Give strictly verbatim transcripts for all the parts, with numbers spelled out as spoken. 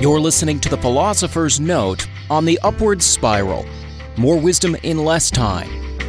You're listening to the Philosopher's Note on the Upward Spiral. More wisdom in less time.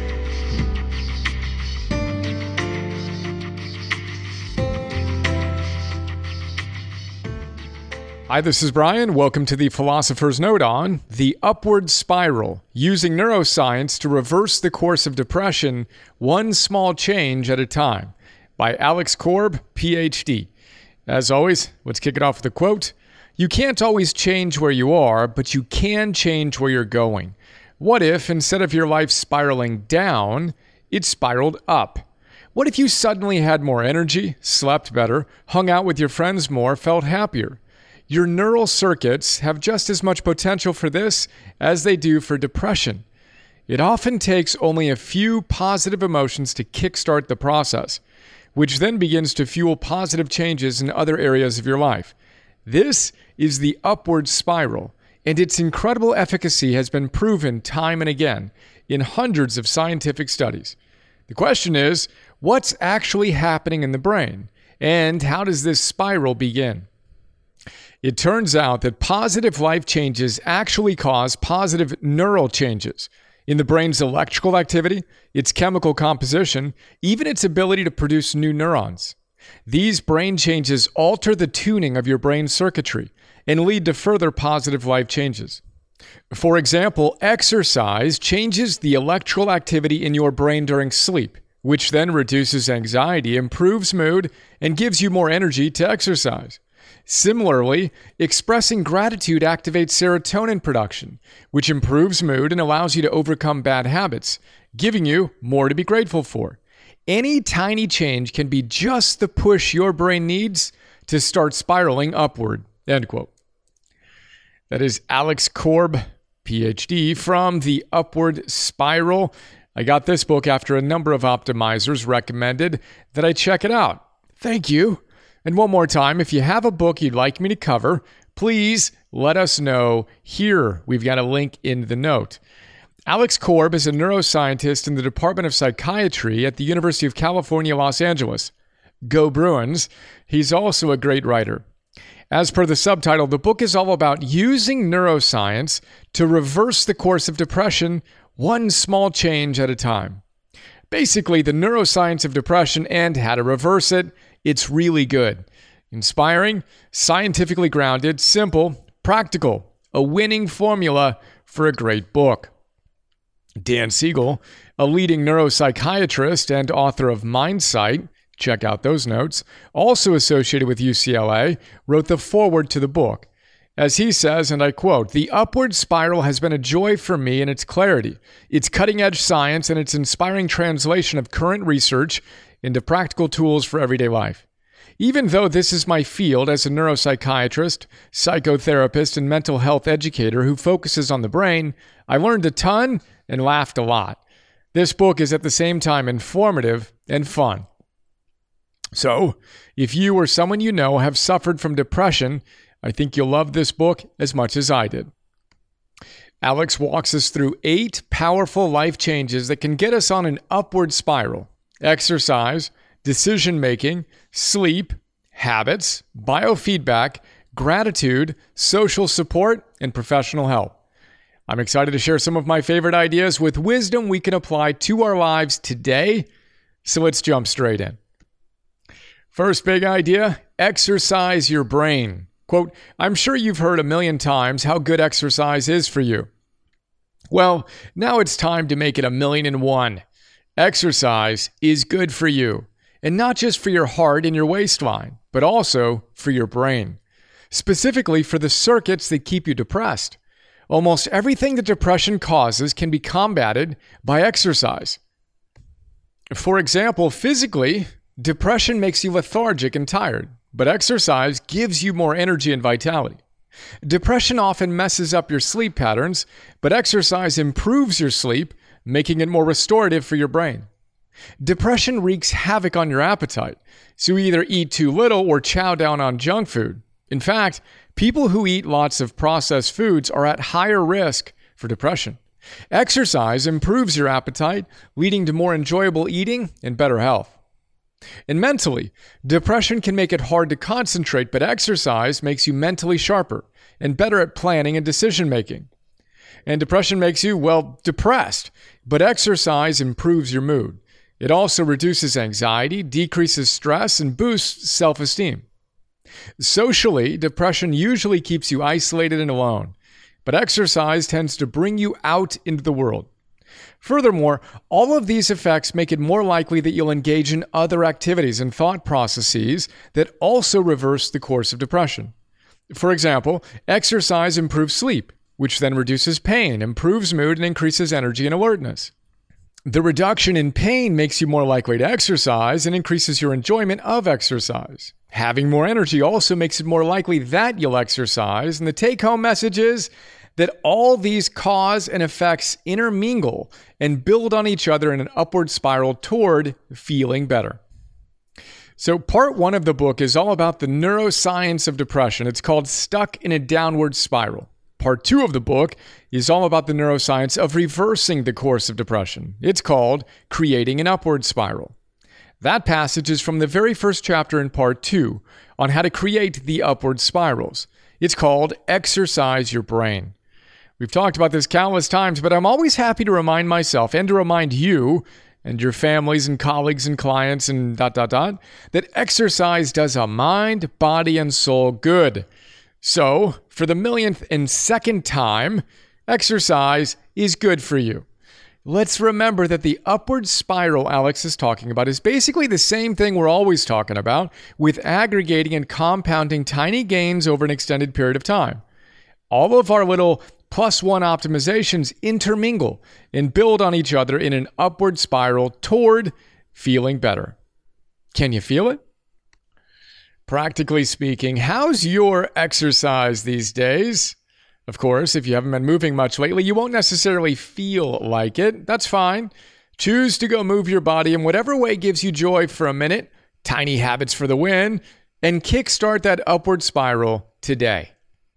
Hi, this is Brian. Welcome to the Philosopher's Note on The Upward Spiral, using neuroscience to reverse the course of depression one small change at a time, by Alex Korb, P H D. As always, let's kick it off with a quote. You can't always change where you are, but you can change where you're going. What if, instead of your life spiraling down, it spiraled up? What if you suddenly had more energy, slept better, hung out with your friends more, felt happier? Your neural circuits have just as much potential for this as they do for depression. It often takes only a few positive emotions to kickstart the process, which then begins to fuel positive changes in other areas of your life. This is the upward spiral, and its incredible efficacy has been proven time and again in hundreds of scientific studies. The question is, what's actually happening in the brain, and how does this spiral begin? It turns out that positive life changes actually cause positive neural changes in the brain's electrical activity, its chemical composition, even its ability to produce new neurons. These brain changes alter the tuning of your brain circuitry and lead to further positive life changes. For example, exercise changes the electrical activity in your brain during sleep, which then reduces anxiety, improves mood, and gives you more energy to exercise. Similarly, expressing gratitude activates serotonin production, which improves mood and allows you to overcome bad habits, giving you more to be grateful for. Any tiny change can be just the push your brain needs to start spiraling upward. End quote. That is Alex Korb, P H D, from The Upward Spiral. I got this book after a number of optimizers recommended that I check it out. Thank you. And one more time, if you have a book you'd like me to cover, please let us know here. We've got a link in the note. Alex Korb is a neuroscientist in the Department of Psychiatry at the University of California, Los Angeles. Go Bruins. He's also a great writer. As per the subtitle, the book is all about using neuroscience to reverse the course of depression one small change at a time. Basically, the neuroscience of depression and how to reverse it. It's really good. Inspiring, scientifically grounded, simple, practical. A winning formula for a great book. Dan Siegel, a leading neuropsychiatrist and author of Mindsight, check out those notes, also associated with U C L A, wrote the foreword to the book. As he says, and I quote, "The upward spiral has been a joy for me in its clarity, its cutting-edge science, and its inspiring translation of current research into practical tools for everyday life. Even though this is my field as a neuropsychiatrist, psychotherapist, and mental health educator who focuses on the brain, I learned a ton and laughed a lot. This book is at the same time informative and fun." So, if you or someone you know have suffered from depression, I think you'll love this book as much as I did. Alex walks us through eight powerful life changes that can get us on an upward spiral. Exercise, decision-making, sleep, habits, biofeedback, gratitude, social support, and professional help. I'm excited to share some of my favorite ideas with wisdom we can apply to our lives today. So let's jump straight in. First big idea, exercise your brain. Quote, "I'm sure you've heard a million times how good exercise is for you. Well, now it's time to make it a million and one. Exercise is good for you, and not just for your heart and your waistline, but also for your brain, specifically for the circuits that keep you depressed. Almost everything that depression causes can be combated by exercise. For example, physically, depression makes you lethargic and tired, but exercise gives you more energy and vitality. Depression often messes up your sleep patterns, but exercise improves your sleep, making it more restorative for your brain. Depression wreaks havoc on your appetite, so you either eat too little or chow down on junk food. In fact, people who eat lots of processed foods are at higher risk for depression. Exercise improves your appetite, leading to more enjoyable eating and better health. And mentally, depression can make it hard to concentrate, but exercise makes you mentally sharper and better at planning and decision making. And depression makes you, well, depressed, but exercise improves your mood. It also reduces anxiety, decreases stress, and boosts self-esteem. Socially, depression usually keeps you isolated and alone, but exercise tends to bring you out into the world. Furthermore, all of these effects make it more likely that you'll engage in other activities and thought processes that also reverse the course of depression. For example, exercise improves sleep, which then reduces pain, improves mood, and increases energy and alertness. The reduction in pain makes you more likely to exercise and increases your enjoyment of exercise. Having more energy also makes it more likely that you'll exercise, and the take-home message is that all these cause and effects intermingle and build on each other in an upward spiral toward feeling better. So part one of the book is all about the neuroscience of depression. It's called Stuck in a Downward Spiral. Part two of the book is all about the neuroscience of reversing the course of depression. It's called Creating an Upward Spiral. That passage is from the very first chapter in part two on how to create the upward spirals. It's called Exercise Your Brain. We've talked about this countless times, but I'm always happy to remind myself and to remind you and your families and colleagues and clients and dot, dot, dot, that exercise does a mind, body, and soul good. So, for the millionth and second time, exercise is good for you. Let's remember that the upward spiral Alex is talking about is basically the same thing we're always talking about, with aggregating and compounding tiny gains over an extended period of time. All of our little plus one optimizations intermingle and build on each other in an upward spiral toward feeling better. Can you feel it? Practically speaking, how's your exercise these days? Of course, if you haven't been moving much lately, you won't necessarily feel like it. That's fine. Choose to go move your body in whatever way gives you joy for a minute, tiny habits for the win, and kickstart that upward spiral today.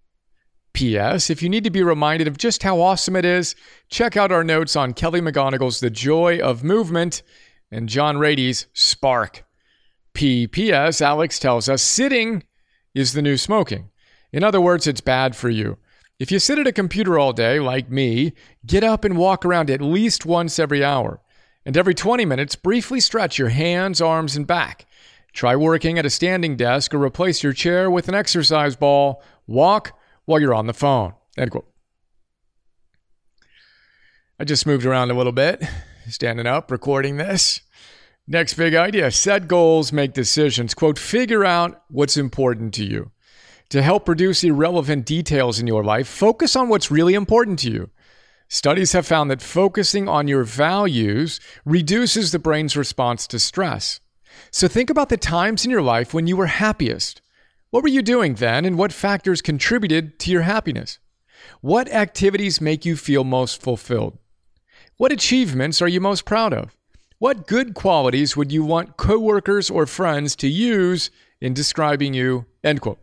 P S. If you need to be reminded of just how awesome it is, check out our notes on Kelly McGonigal's The Joy of Movement and John Rady's Spark. P P S. Alex tells us sitting is the new smoking. In other words, it's bad for you. If you sit at a computer all day, like me, get up and walk around at least once every hour. And every twenty minutes, briefly stretch your hands, arms, and back. Try working at a standing desk or replace your chair with an exercise ball. Walk while you're on the phone. End quote. I just moved around a little bit, standing up, recording this. Next big idea, set goals, make decisions. Quote, figure out what's important to you. To help reduce irrelevant details in your life, focus on what's really important to you. Studies have found that focusing on your values reduces the brain's response to stress. So think about the times in your life when you were happiest. What were you doing then, and what factors contributed to your happiness? What activities make you feel most fulfilled? What achievements are you most proud of? What good qualities would you want coworkers or friends to use in describing you? End quote.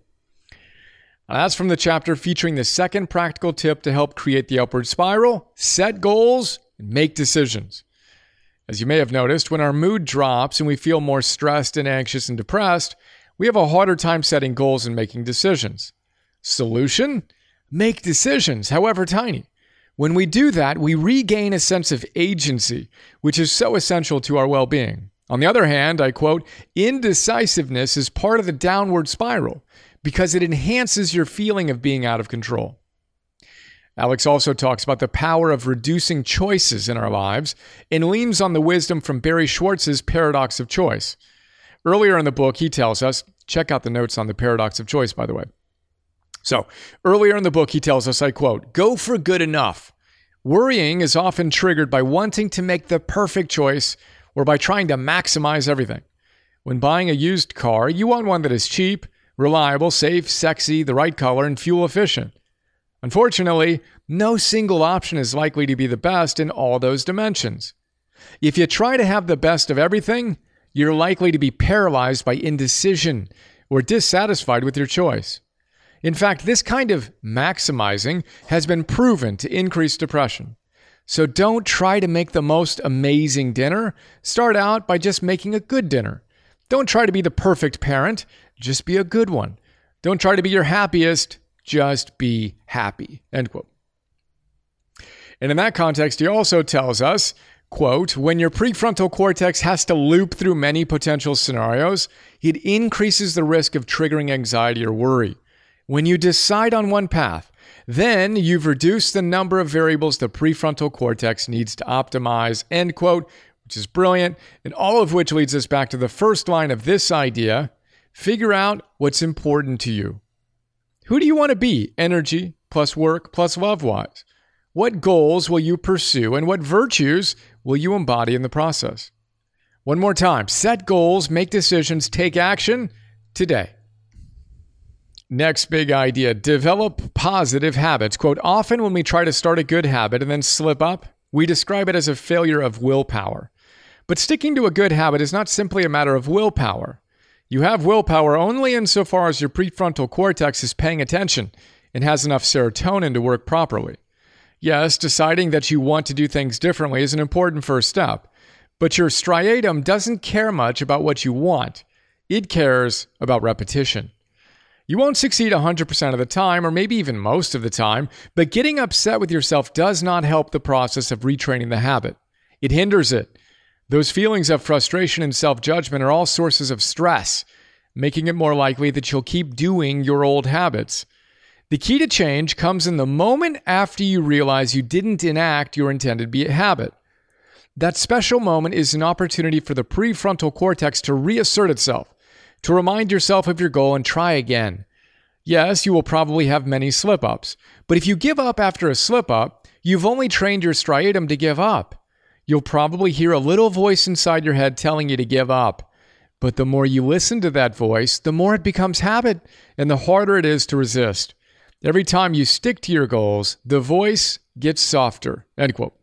Now, that's from the chapter featuring the second practical tip to help create the upward spiral: set goals and make decisions. As you may have noticed, when our mood drops and we feel more stressed and anxious and depressed, we have a harder time setting goals and making decisions. Solution? Make decisions, however tiny. When we do that, we regain a sense of agency, which is so essential to our well-being. On the other hand, I quote, indecisiveness is part of the downward spiral because it enhances your feeling of being out of control. Alex also talks about the power of reducing choices in our lives and leans on the wisdom from Barry Schwartz's Paradox of Choice. Earlier in the book, he tells us, check out the notes on the Paradox of Choice, by the way. So, earlier in the book, he tells us, I quote, go for good enough. Worrying is often triggered by wanting to make the perfect choice or by trying to maximize everything. When buying a used car, you want one that is cheap, reliable, safe, sexy, the right color, and fuel efficient. Unfortunately, no single option is likely to be the best in all those dimensions. If you try to have the best of everything, you're likely to be paralyzed by indecision or dissatisfied with your choice. In fact, this kind of maximizing has been proven to increase depression. So don't try to make the most amazing dinner. Start out by just making a good dinner. Don't try to be the perfect parent, just be a good one. Don't try to be your happiest, just be happy, end quote. And in that context, he also tells us, quote, when your prefrontal cortex has to loop through many potential scenarios, it increases the risk of triggering anxiety or worry. When you decide on one path, then you've reduced the number of variables the prefrontal cortex needs to optimize, end quote, which is brilliant, and all of which leads us back to the first line of this idea: figure out what's important to you. Who do you want to be, energy plus work plus love-wise? What goals will you pursue, and what virtues will you embody in the process? One more time, set goals, make decisions, take action today. Next big idea, develop positive habits. Quote, often when we try to start a good habit and then slip up, we describe it as a failure of willpower. But sticking to a good habit is not simply a matter of willpower. You have willpower only insofar as your prefrontal cortex is paying attention and has enough serotonin to work properly. Yes, deciding that you want to do things differently is an important first step, but your striatum doesn't care much about what you want. It cares about repetition. You won't succeed one hundred percent of the time, or maybe even most of the time, but getting upset with yourself does not help the process of retraining the habit. It hinders it. Those feelings of frustration and self-judgment are all sources of stress, making it more likely that you'll keep doing your old habits. The key to change comes in the moment after you realize you didn't enact your intended be- habit. That special moment is an opportunity for the prefrontal cortex to reassert itself, to remind yourself of your goal and try again. Yes, you will probably have many slip-ups, but if you give up after a slip-up, you've only trained your striatum to give up. You'll probably hear a little voice inside your head telling you to give up. But the more you listen to that voice, the more it becomes habit, and the harder it is to resist. Every time you stick to your goals, the voice gets softer, end quote.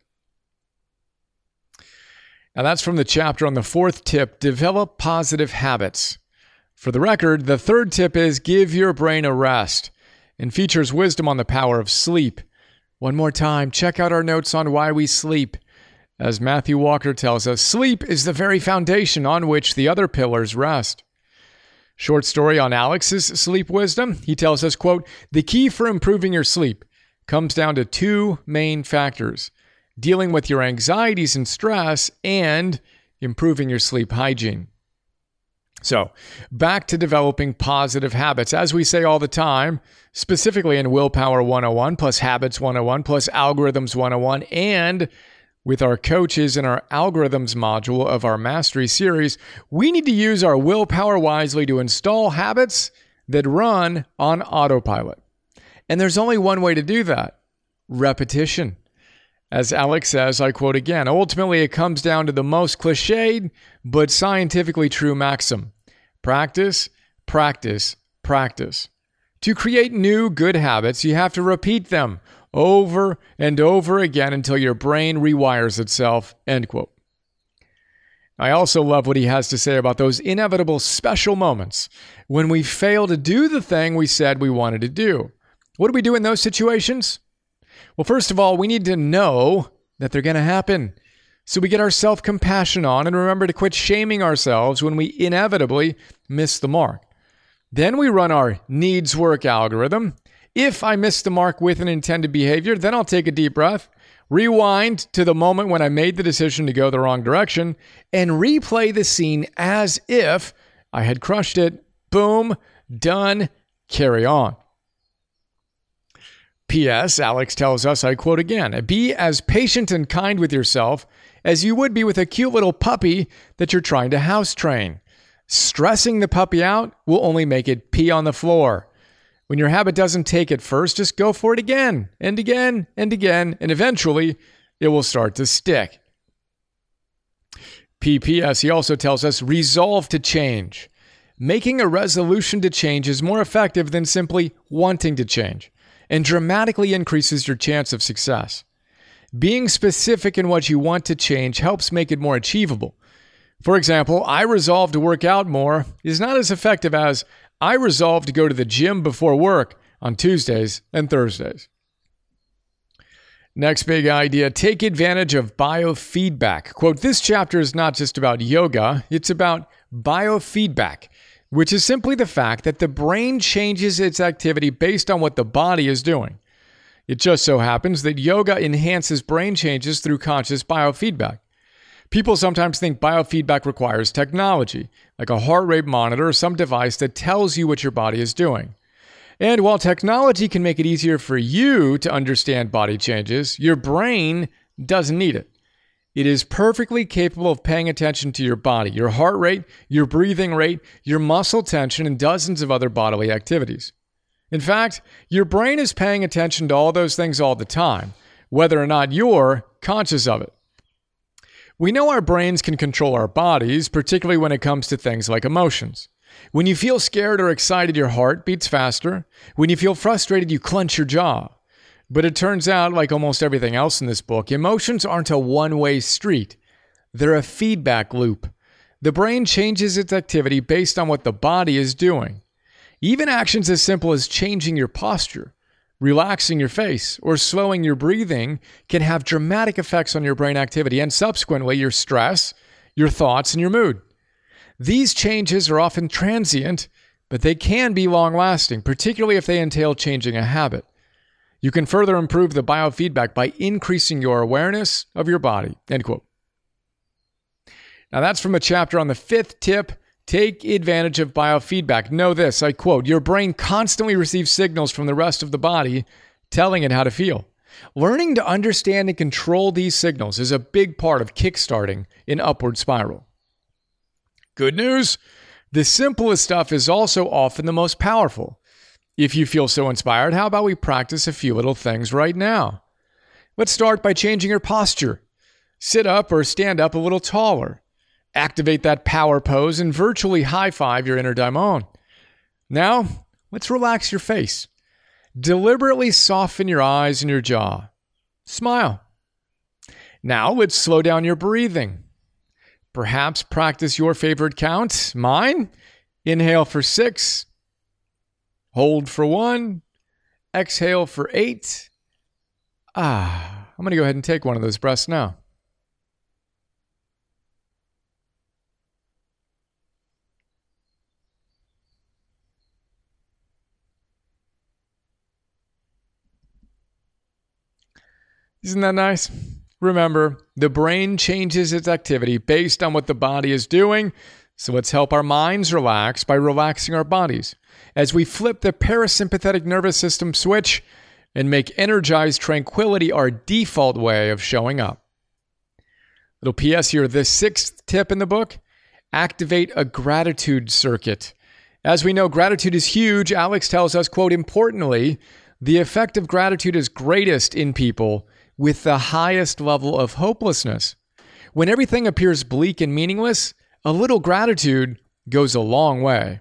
Now that's from the chapter on the fourth tip, develop positive habits. For the record, the third tip is give your brain a rest and features wisdom on the power of sleep. One more time, check out our notes on why we sleep. As Matthew Walker tells us, sleep is the very foundation on which the other pillars rest. Short story on Alex's sleep wisdom. He tells us, quote, the key for improving your sleep comes down to two main factors: dealing with your anxieties and stress and improving your sleep hygiene. So, back to developing positive habits. As we say all the time, specifically in Willpower one oh one, plus Habits one oh one, plus Algorithms one oh one, and with our coaches in our Algorithms module of our Mastery series, we need to use our willpower wisely to install habits that run on autopilot. And there's only one way to do that: repetition. As Alex says, I quote again, ultimately it comes down to the most cliched but scientifically true maxim: practice, practice, practice. To create new good habits, you have to repeat them over and over again until your brain rewires itself, end quote. I also love what he has to say about those inevitable special moments when we fail to do the thing we said we wanted to do. What do we do in those situations? Well, first of all, we need to know that they're going to happen. So we get our self-compassion on and remember to quit shaming ourselves when we inevitably miss the mark. Then we run our needs work algorithm. If I miss the mark with an intended behavior, then I'll take a deep breath, rewind to the moment when I made the decision to go the wrong direction, and replay the scene as if I had crushed it. Boom, done, carry on. P S. Alex tells us, I quote again, be as patient and kind with yourself as you would be with a cute little puppy that you're trying to house train. Stressing the puppy out will only make it pee on the floor. When your habit doesn't take at first, just go for it again and again and again, and eventually it will start to stick. P P S. He also tells us, resolve to change. Making a resolution to change is more effective than simply wanting to change, and dramatically increases your chance of success. Being specific in what you want to change helps make it more achievable. For example, I resolve to work out more is not as effective as I resolve to go to the gym before work on Tuesdays and Thursdays. Next big idea, take advantage of biofeedback. Quote, this chapter is not just about yoga, it's about biofeedback, which is simply the fact that the brain changes its activity based on what the body is doing. It just so happens that yoga enhances brain changes through conscious biofeedback. People sometimes think biofeedback requires technology, like a heart rate monitor or some device that tells you what your body is doing. And while technology can make it easier for you to understand body changes, your brain doesn't need it. It is perfectly capable of paying attention to your body, your heart rate, your breathing rate, your muscle tension, and dozens of other bodily activities. In fact, your brain is paying attention to all those things all the time, whether or not you're conscious of it. We know our brains can control our bodies, particularly when it comes to things like emotions. When you feel scared or excited, your heart beats faster. When you feel frustrated, you clench your jaw. But it turns out, like almost everything else in this book, emotions aren't a one-way street. They're a feedback loop. The brain changes its activity based on what the body is doing. Even actions as simple as changing your posture, relaxing your face, or slowing your breathing can have dramatic effects on your brain activity and subsequently your stress, your thoughts, and your mood. These changes are often transient, but they can be long-lasting, particularly if they entail changing a habit. You can further improve the biofeedback by increasing your awareness of your body. End quote. Now that's from a chapter on the fifth tip, take advantage of biofeedback. Know this, I quote, your brain constantly receives signals from the rest of the body telling it how to feel. Learning to understand and control these signals is a big part of kickstarting an upward spiral. Good news, the simplest stuff is also often the most powerful. If you feel so inspired, how about we practice a few little things right now? Let's start by changing your posture. Sit up or stand up a little taller. Activate that power pose and virtually high-five your inner daimon. Now, let's relax your face. Deliberately soften your eyes and your jaw. Smile. Now, let's slow down your breathing. Perhaps practice your favorite count. Mine? Inhale for six. Hold for one. Exhale for eight. Ah, I'm going to go ahead and take one of those breaths now. Isn't that nice? Remember, the brain changes its activity based on what the body is doing, so let's help our minds relax by relaxing our bodies as we flip the parasympathetic nervous system switch and make energized tranquility our default way of showing up. Little P S here, the sixth tip in the book, activate a gratitude circuit. As we know, gratitude is huge. Alex tells us, quote, importantly, the effect of gratitude is greatest in people with the highest level of hopelessness. When everything appears bleak and meaningless, a little gratitude goes a long way.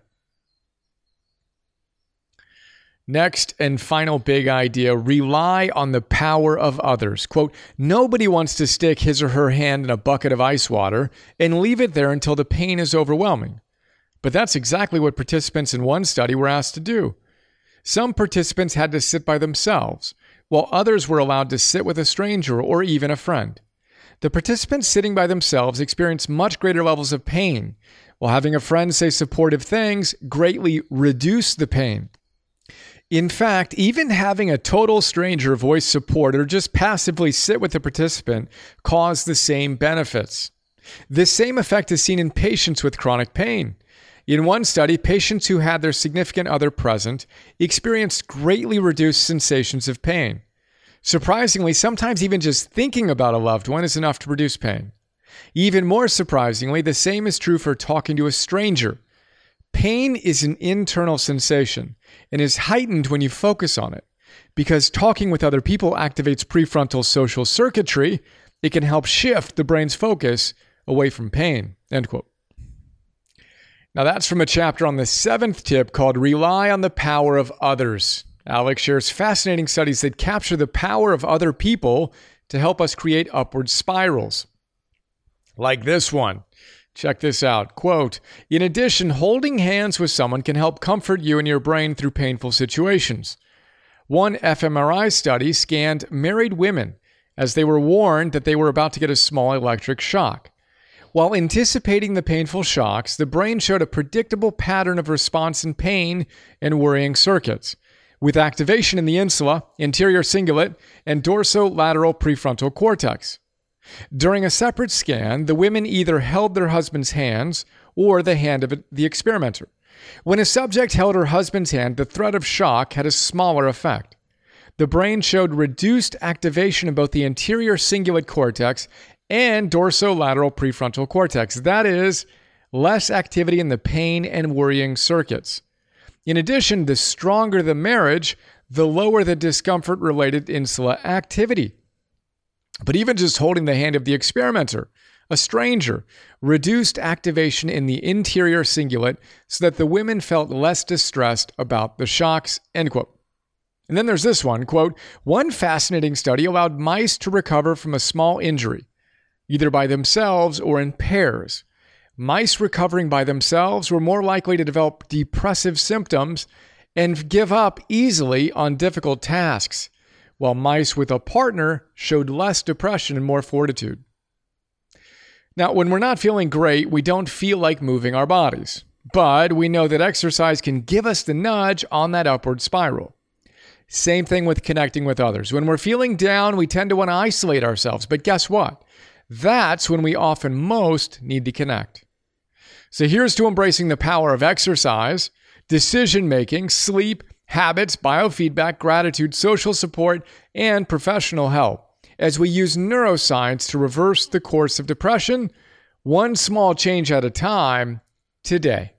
Next and final big idea, rely on the power of others. Quote, nobody wants to stick his or her hand in a bucket of ice water and leave it there until the pain is overwhelming. But that's exactly what participants in one study were asked to do. Some participants had to sit by themselves, while others were allowed to sit with a stranger or even a friend. The participants sitting by themselves experienced much greater levels of pain, while having a friend say supportive things greatly reduced the pain. In fact, even having a total stranger voice support or just passively sit with the participant caused the same benefits. This same effect is seen in patients with chronic pain. In one study, patients who had their significant other present experienced greatly reduced sensations of pain. Surprisingly, sometimes even just thinking about a loved one is enough to reduce pain. Even more surprisingly, the same is true for talking to a stranger. Pain is an internal sensation and is heightened when you focus on it. Because talking with other people activates prefrontal social circuitry, it can help shift the brain's focus away from pain. End quote. Now that's from a chapter on the seventh tip called Rely on the Power of Others. Alex shares fascinating studies that capture the power of other people to help us create upward spirals. Like this one. Check this out. Quote, in addition, holding hands with someone can help comfort you and your brain through painful situations. One fMRI study scanned married women as they were warned that they were about to get a small electric shock. While anticipating the painful shocks, the brain showed a predictable pattern of response in pain and worrying circuits, with activation in the insula, anterior cingulate, and dorsolateral prefrontal cortex. During a separate scan, the women either held their husband's hands or the hand of the experimenter. When a subject held her husband's hand, the threat of shock had a smaller effect. The brain showed reduced activation in both the anterior cingulate cortex and dorsolateral prefrontal cortex. That is, less activity in the pain and worrying circuits. In addition, the stronger the marriage, the lower the discomfort-related insula activity. But even just holding the hand of the experimenter, a stranger, reduced activation in the interior cingulate so that the women felt less distressed about the shocks, end quote. And then there's this one, quote, one fascinating study allowed mice to recover from a small injury, either by themselves or in pairs. Mice recovering by themselves were more likely to develop depressive symptoms and give up easily on difficult tasks, while mice with a partner showed less depression and more fortitude. Now, when we're not feeling great, we don't feel like moving our bodies, but we know that exercise can give us the nudge on that upward spiral. Same thing with connecting with others. When we're feeling down, we tend to want to isolate ourselves, but guess what? That's when we often most need to connect. So here's to embracing the power of exercise, decision-making, sleep, habits, biofeedback, gratitude, social support, and professional help as we use neuroscience to reverse the course of depression, one small change at a time, today.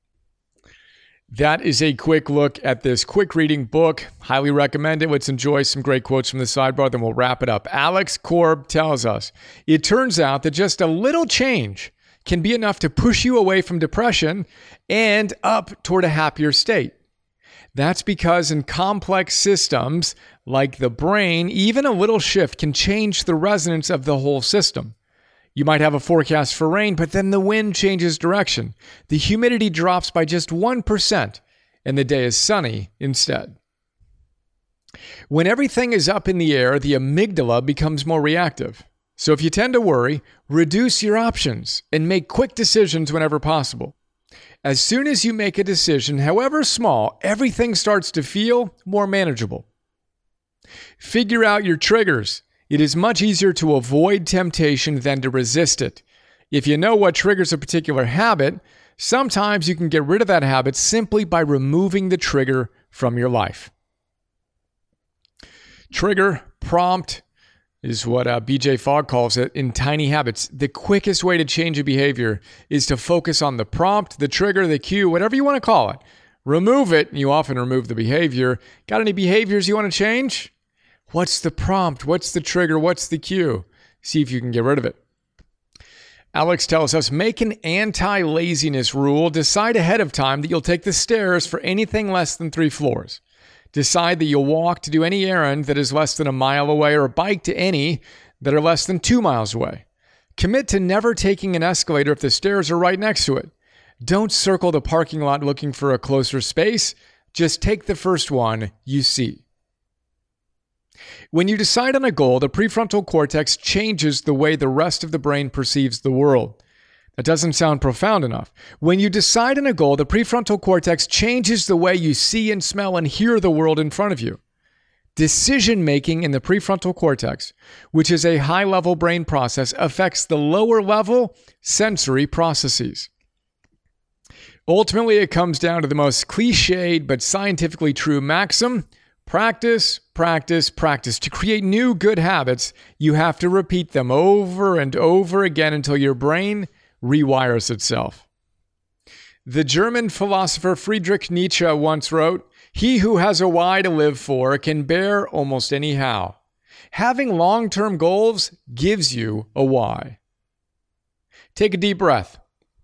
That is a quick look at this quick reading book. Highly recommend it. Let's enjoy some great quotes from the sidebar, then we'll wrap it up. Alex Korb tells us, it turns out that just a little change can be enough to push you away from depression and up toward a happier state. That's because in complex systems like the brain, even a little shift can change the resonance of the whole system. You might have a forecast for rain, but then the wind changes direction. The humidity drops by just one percent, and the day is sunny instead. When everything is up in the air, the amygdala becomes more reactive. So if you tend to worry, reduce your options and make quick decisions whenever possible. As soon as you make a decision, however small, everything starts to feel more manageable. Figure out your triggers. It is much easier to avoid temptation than to resist it. If you know what triggers a particular habit, sometimes you can get rid of that habit simply by removing the trigger from your life. Trigger, prompt, is what uh, B J Fogg calls it in Tiny Habits. The quickest way to change a behavior is to focus on the prompt, the trigger, the cue, whatever you want to call it. Remove it, and you often remove the behavior. Got any behaviors you want to change? What's the prompt? What's the trigger? What's the cue? See if you can get rid of it. Alex tells us, make an anti-laziness rule. Decide ahead of time that you'll take the stairs for anything less than three floors. Decide that you'll walk to do any errand that is less than a mile away or bike to any that are less than two miles away. Commit to never taking an escalator if the stairs are right next to it. Don't circle the parking lot looking for a closer space. Just take the first one you see. When you decide on a goal, the prefrontal cortex changes the way the rest of the brain perceives the world. That doesn't sound profound enough. When you decide on a goal, the prefrontal cortex changes the way you see and smell and hear the world in front of you. Decision-making in the prefrontal cortex, which is a high-level brain process, affects the lower-level sensory processes. Ultimately, it comes down to the most cliched but scientifically true maxim: practice, practice, practice. To create new good habits, you have to repeat them over and over again until your brain rewires itself. The German philosopher Friedrich Nietzsche once wrote, "He who has a why to live for can bear almost any how." Having long-term goals gives you a why. Take a deep breath.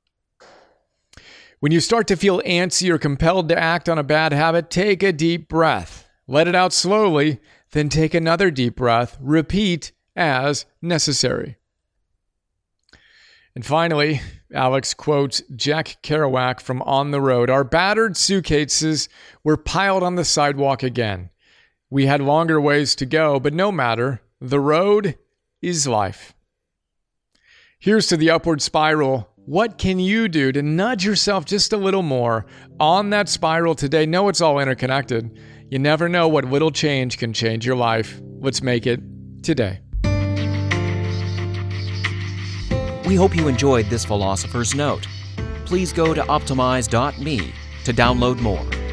When you start to feel antsy or compelled to act on a bad habit, take a deep breath. Let it out slowly, then take another deep breath. Repeat as necessary. And finally, Alex quotes Jack Kerouac from On the Road. Our battered suitcases were piled on the sidewalk again. We had longer ways to go, but no matter. The road is life. Here's to the upward spiral. What can you do to nudge yourself just a little more on that spiral today? Know it's all interconnected. You never know what little change can change your life. Let's make it today. We hope you enjoyed this Philosopher's Note. Please go to optimize dot me to download more.